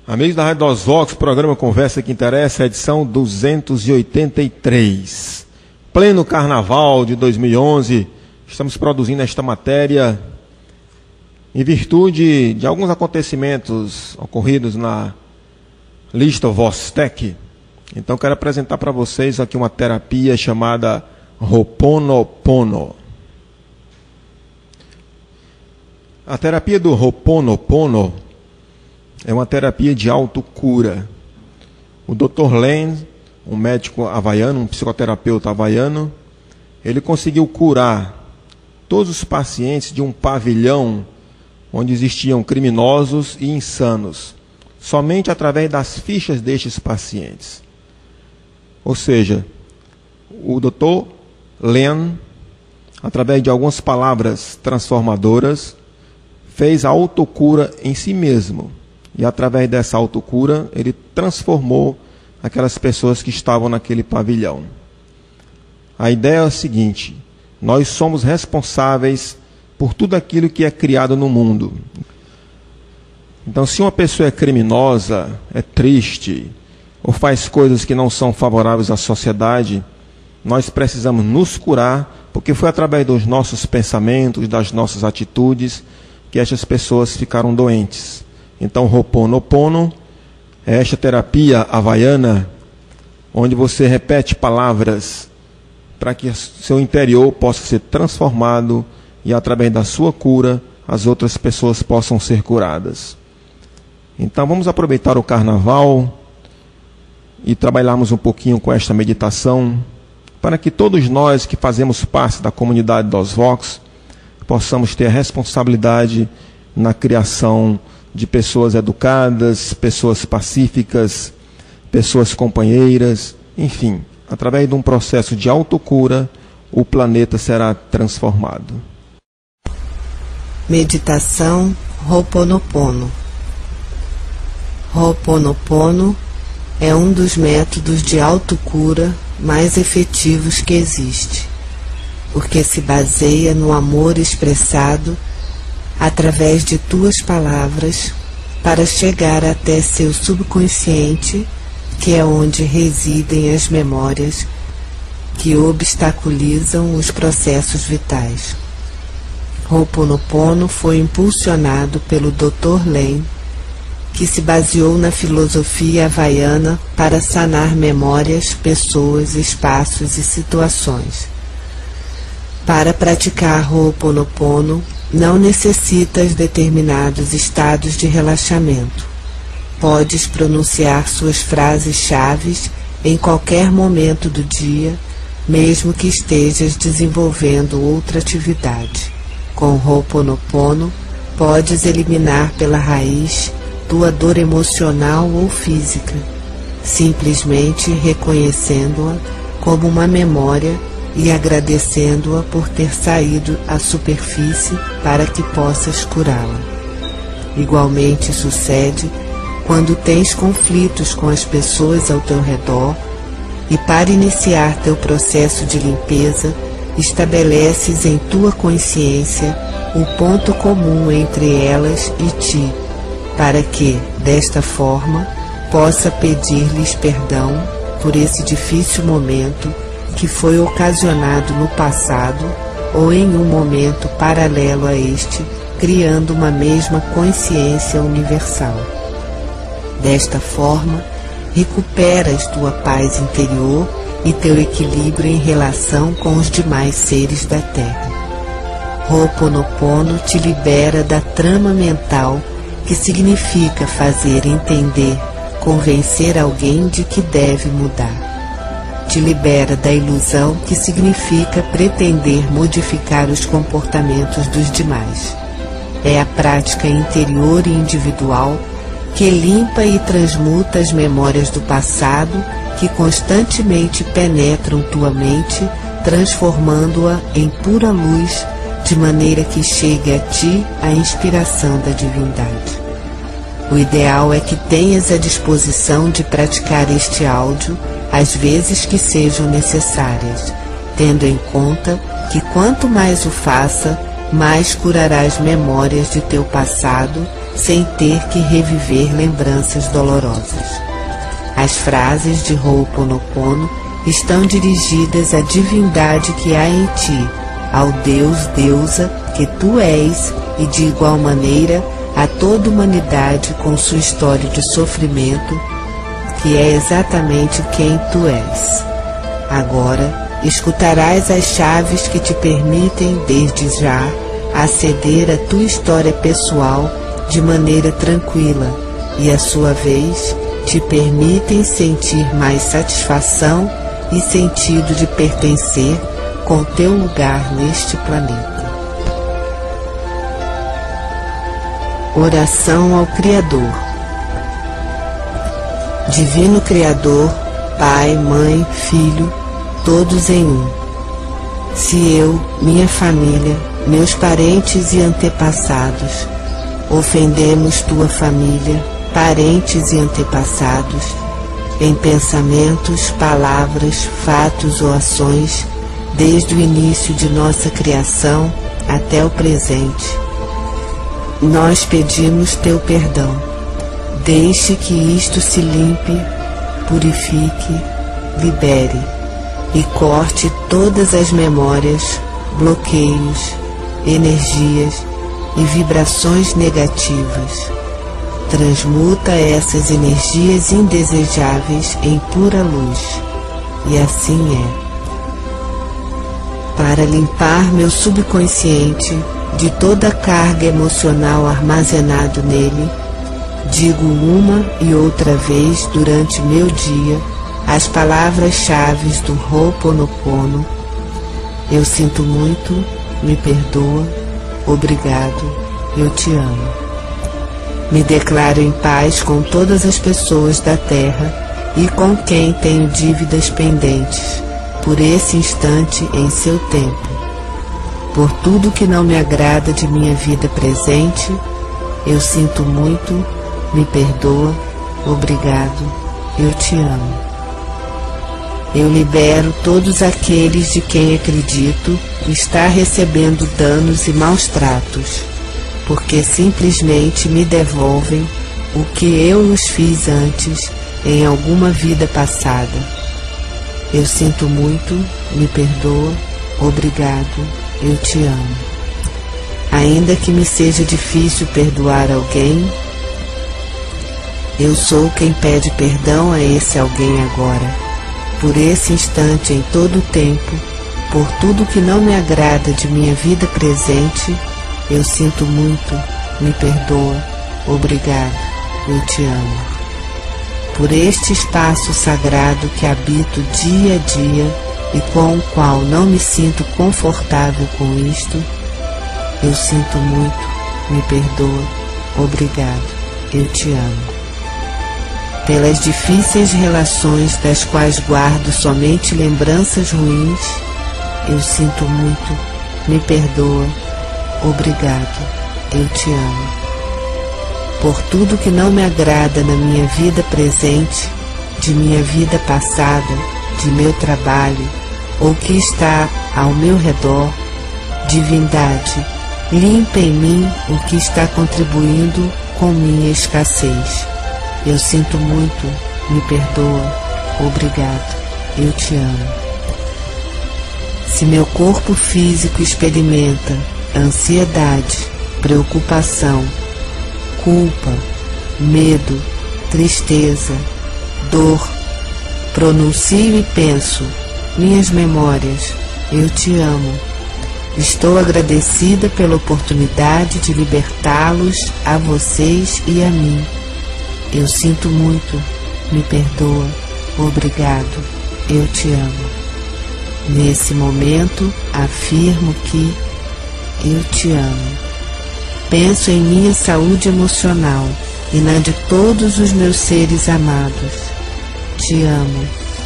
Amigos da Rádio Dos Vox, programa Conversa que Interessa, edição 283. Pleno Carnaval de 2011, estamos produzindo esta matéria em virtude de alguns acontecimentos ocorridos na lista Vostek. Então quero apresentar para vocês aqui uma terapia chamada Ho'oponopono. A terapia do Ho'oponopono é uma terapia de autocura. O Dr. Len, um médico havaiano, um psicoterapeuta havaiano, ele conseguiu curar todos os pacientes de um pavilhão onde existiam criminosos e insanos, somente através das fichas destes pacientes. Ou seja, o Dr. Len, através de algumas palavras transformadoras, fez a autocura em si mesmo. E através dessa autocura, ele transformou aquelas pessoas que estavam naquele pavilhão. A ideia é a seguinte: nós somos responsáveis por tudo aquilo que é criado no mundo. Então, se uma pessoa é criminosa, é triste, ou faz coisas que não são favoráveis à sociedade, nós precisamos nos curar, porque foi através dos nossos pensamentos, das nossas atitudes, que estas pessoas ficaram doentes. Então, Ho'oponopono é esta terapia havaiana, onde você repete palavras para que seu interior possa ser transformado e, através da sua cura, as outras pessoas possam ser curadas. Então, vamos aproveitar o carnaval e trabalharmos um pouquinho com esta meditação, para que todos nós que fazemos parte da comunidade dos Vox possamos ter a responsabilidade na criação de pessoas educadas, pessoas pacíficas, pessoas companheiras, enfim, através de um processo de autocura, o planeta será transformado. Meditação Ho'oponopono. Ho'oponopono é um dos métodos de autocura mais efetivos que existe, porque se baseia no amor expressado através de tuas palavras para chegar até seu subconsciente, que é onde residem as memórias que obstaculizam os processos vitais. Ho'oponopono foi impulsionado pelo Dr. Len, que se baseou na filosofia havaiana para sanar memórias, pessoas, espaços e situações. Para praticar Ho'oponopono, não necessitas determinados estados de relaxamento. Podes pronunciar suas frases-chave em qualquer momento do dia, mesmo que estejas desenvolvendo outra atividade. Com Ho'oponopono, podes eliminar pela raiz tua dor emocional ou física, simplesmente reconhecendo-a como uma memória e agradecendo-a por ter saído à superfície para que possas curá-la. Igualmente sucede quando tens conflitos com as pessoas ao teu redor e, para iniciar teu processo de limpeza, estabeleces em tua consciência o ponto comum entre elas e ti, para que, desta forma, possa pedir-lhes perdão por esse difícil momento que foi ocasionado no passado ou em um momento paralelo a este, criando uma mesma consciência universal. Desta forma, recuperas tua paz interior e teu equilíbrio em relação com os demais seres da Terra. Ho'oponopono te libera da trama mental, que significa fazer entender, convencer alguém de que deve mudar. Te libera da ilusão, que significa pretender modificar os comportamentos dos demais. É a prática interior e individual que limpa e transmuta as memórias do passado que constantemente penetram tua mente, transformando-a em pura luz, de maneira que chegue a ti a inspiração da divindade. O ideal é que tenhas a disposição de praticar este áudio às vezes que sejam necessárias, tendo em conta que quanto mais o faça, mais curarás memórias de teu passado sem ter que reviver lembranças dolorosas. As frases de Ho'oponopono estão dirigidas à divindade que há em ti, ao Deus, deusa que tu és, e de igual maneira a toda a humanidade com sua história de sofrimento, que é exatamente quem tu és. Agora escutarás as chaves que te permitem, desde já, aceder à tua história pessoal de maneira tranquila e, à sua vez, te permitem sentir mais satisfação e sentido de pertencer com teu lugar neste planeta. Oração ao Criador. Divino Criador, Pai, Mãe, Filho, todos em um. Se eu, minha família, meus parentes e antepassados ofendemos tua família, parentes e antepassados, em pensamentos, palavras, fatos ou ações, desde o início de nossa criação até o presente, nós pedimos teu perdão. Deixe que isto se limpe, purifique, libere e corte todas as memórias, bloqueios, energias e vibrações negativas. Transmuta essas energias indesejáveis em pura luz. E assim é. Para limpar meu subconsciente de toda a carga emocional armazenado nele, digo uma e outra vez durante meu dia as palavras-chave do Ho'oponopono: eu sinto muito, me perdoa, obrigado, eu te amo. Me declaro em paz com todas as pessoas da Terra e com quem tenho dívidas pendentes, por esse instante em seu tempo. Por tudo que não me agrada de minha vida presente, eu sinto muito, me perdoa, obrigado, eu te amo. Eu libero todos aqueles de quem acredito estar recebendo danos e maus tratos, porque simplesmente me devolvem o que eu os fiz antes em alguma vida passada. Eu sinto muito, me perdoa, obrigado, eu te amo. Ainda que me seja difícil perdoar alguém, eu sou quem pede perdão a esse alguém agora, por esse instante em todo o tempo, por tudo que não me agrada de minha vida presente. Eu sinto muito, me perdoa, obrigado, eu te amo. Por este espaço sagrado que habito dia a dia e com o qual não me sinto confortável com isto, eu sinto muito, me perdoa, obrigado, eu te amo. Pelas difíceis relações das quais guardo somente lembranças ruins, eu sinto muito, me perdoa, obrigado, eu te amo. Por tudo que não me agrada na minha vida presente, de minha vida passada, de meu trabalho, ou que está ao meu redor, divindade, limpa em mim o que está contribuindo com minha escassez. Eu sinto muito, me perdoa, obrigado, eu te amo. Se meu corpo físico experimenta ansiedade, preocupação, culpa, medo, tristeza, dor, pronuncio e penso, minhas memórias, eu te amo. Estou agradecida pela oportunidade de libertá-los a vocês e a mim. Eu sinto muito, me perdoa, obrigado, eu te amo. Nesse momento, afirmo que eu te amo. Penso em minha saúde emocional e na de todos os meus seres amados. Te amo.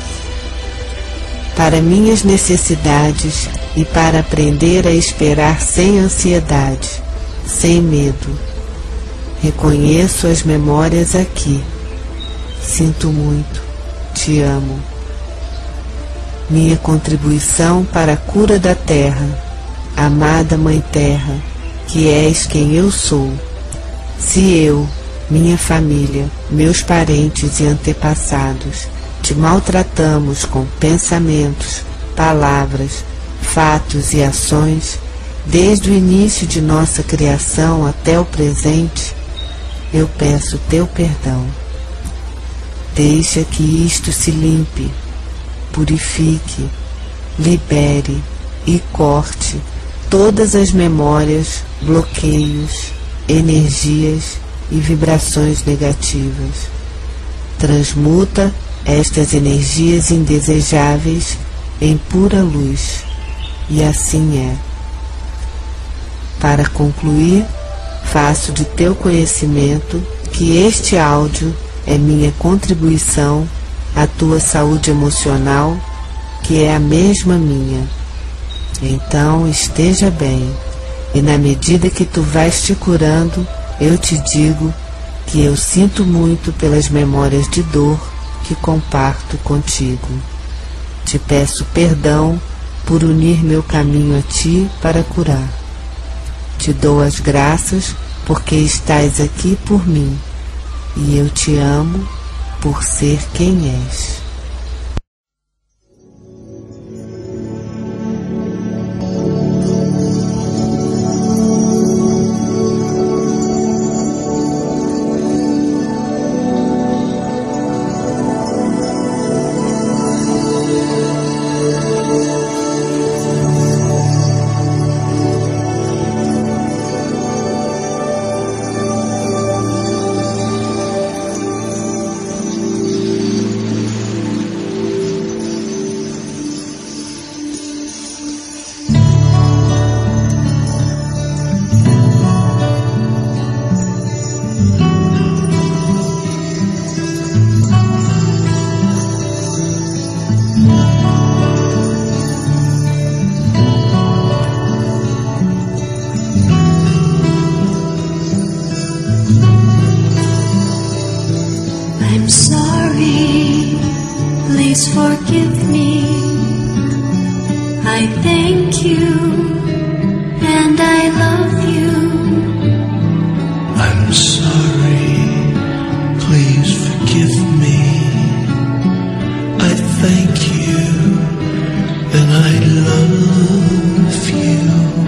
Para minhas necessidades e para aprender a esperar sem ansiedade, sem medo. Reconheço as memórias aqui. Sinto muito. Te amo. Minha contribuição para a cura da Terra, amada Mãe Terra, que és quem eu sou. Se eu, minha família, meus parentes e antepassados te maltratamos com pensamentos, palavras, fatos e ações, desde o início de nossa criação até o presente, eu peço teu perdão. Deixa que isto se limpe, purifique, libere e corte todas as memórias, bloqueios, energias e vibrações negativas. Transmuta estas energias indesejáveis em pura luz, e assim é. Para concluir, faço de teu conhecimento que este áudio é minha contribuição à tua saúde emocional, que é a mesma minha. Então esteja bem, e na medida que tu vais te curando, eu te digo que eu sinto muito pelas memórias de dor que comparto contigo. Te peço perdão por unir meu caminho a ti para curar. Te dou as graças porque estás aqui por mim, e eu te amo por ser quem és. I'm sorry, please forgive me. I thank you and I love you. I'm sorry, please forgive me. I thank you and I love you.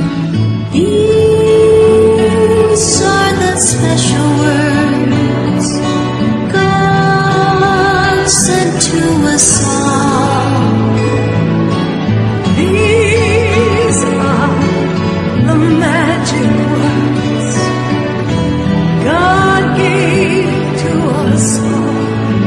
These are the special words God sent to us all. These are the magic words God gave to us all.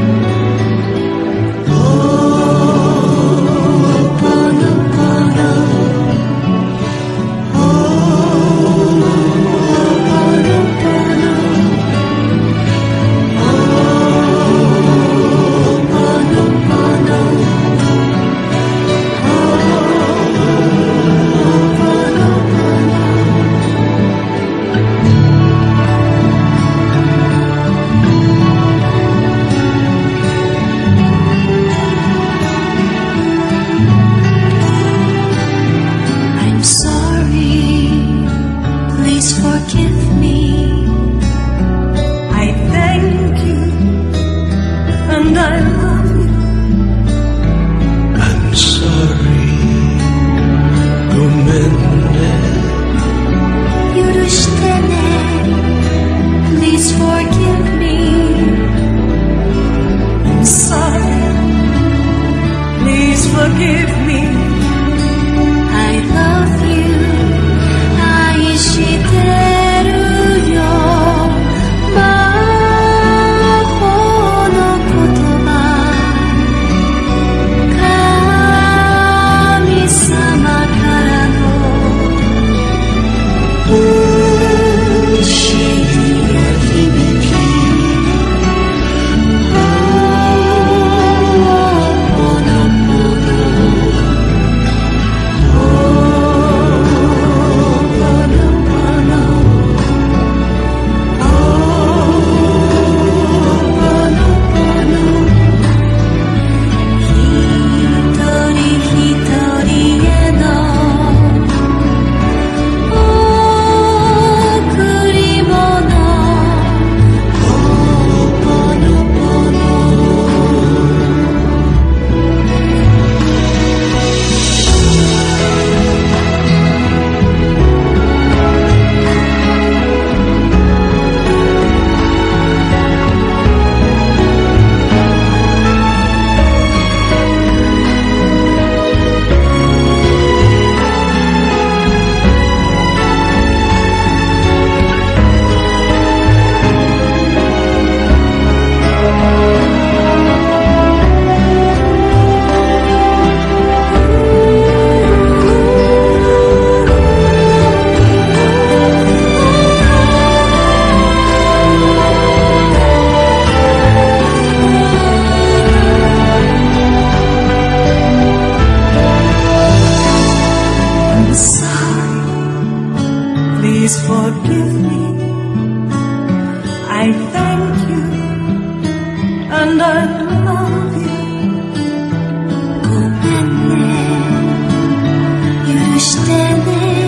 love you ごめんね許してね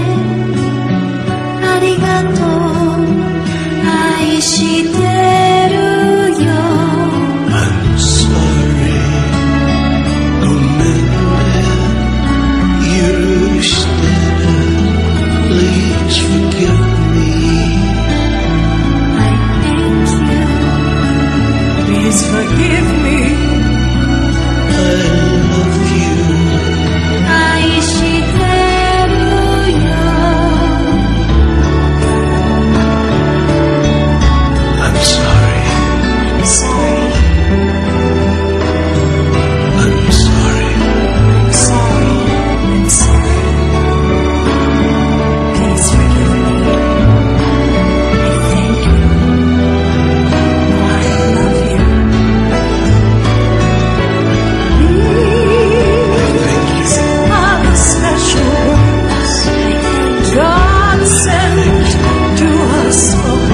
ありがとう愛してるよ I'm sorry ごめんね許してね Please forgive me I thank you Please forgive me I love you 愛してるよ I'm sorry I'm sorry I'm sorry I'm sorry I'm sorry Please forgive me I thank you I love you These are the special words God sent to us all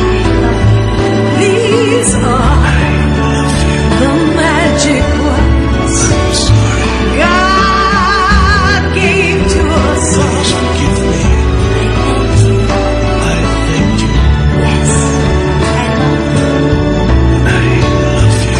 These are the magic words I'm sorry God gave to us all Please forgive me I thank you I thank you Yes, I love you I love you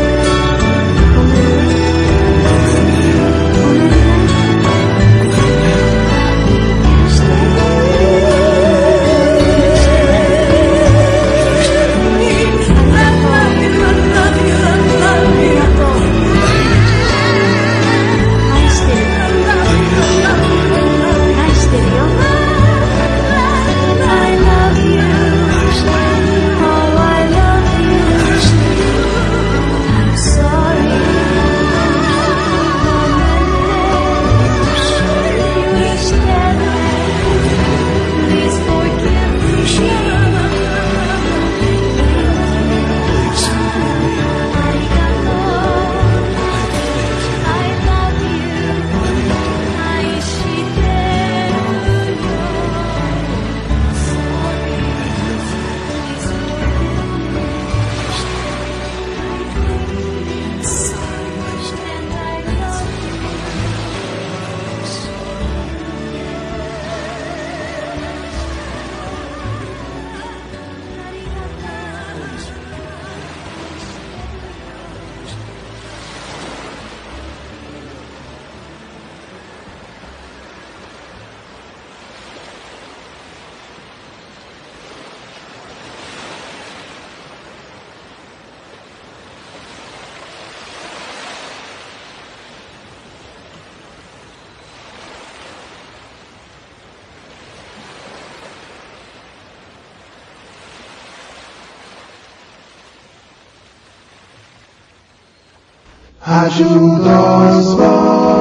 Please forgive me. Please forgive me I love you. Iしてるよ Sorry. Please forgive me. Sorry. And I love you. Ajuda-os,